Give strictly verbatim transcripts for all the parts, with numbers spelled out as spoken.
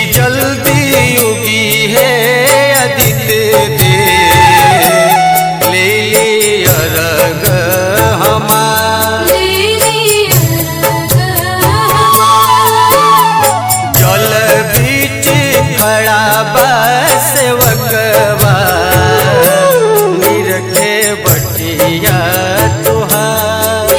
जल्दी उगी है आदित्य देव ले ली अर्घ हमार जल बीच खड़ा बा सेवकवा निरखे बटिया तुहार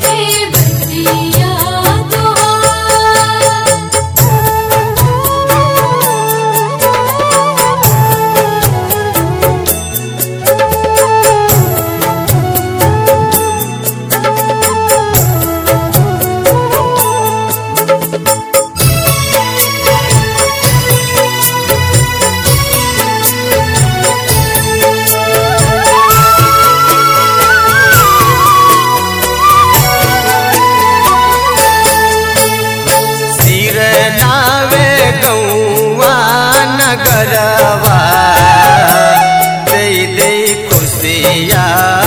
नगरवा दे दे खुशिया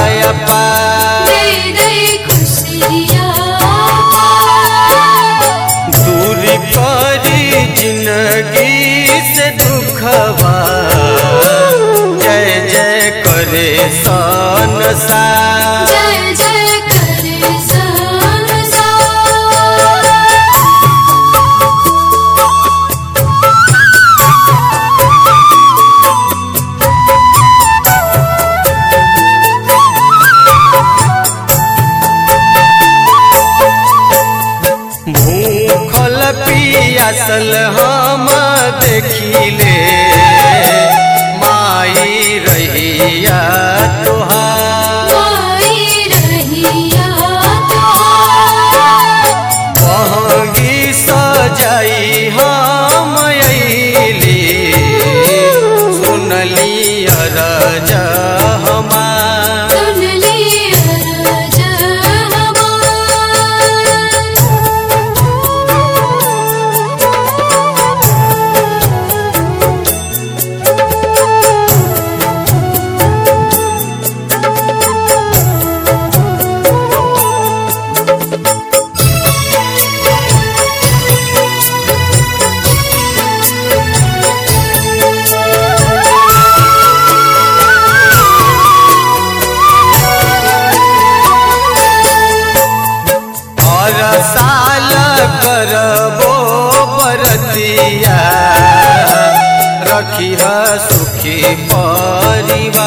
दूर करी जिंदगी से दुखवा जय जय करे संसार भूखल पियासल हम देखिले माई रहिया तुहार बहंगी सजाई हम अइली सुनली अरज हमार साल करबो बरतिया रखी सुखी परिवार